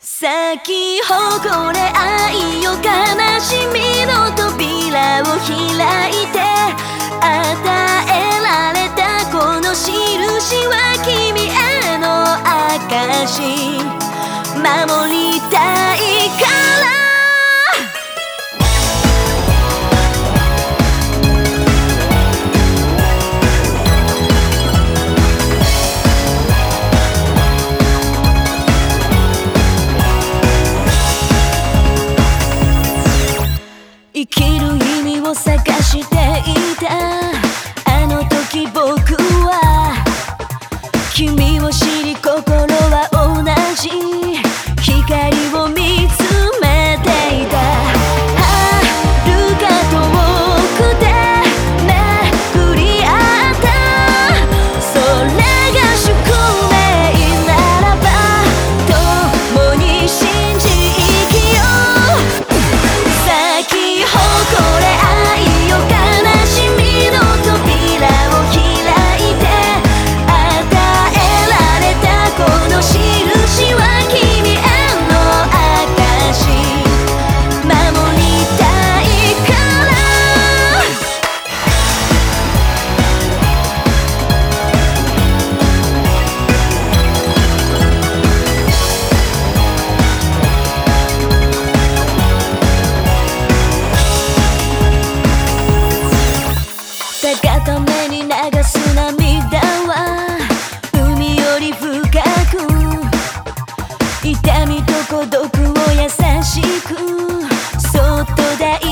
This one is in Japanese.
咲き誇れ愛よ悲しみの扉を開いて与えられたこの印は君への証守りたいから生きる意味を探していたあの時僕は君を知り心は同じ光を見つめていた遥か遠くで巡り合ったそれが宿命ならば共に信じ生きよう咲き誇れ愛よ悲しみの扉を開いて与えられたこの印は君への証守りたいから高ために流す涙は海より深く痛みと孤独を優しくそっと抱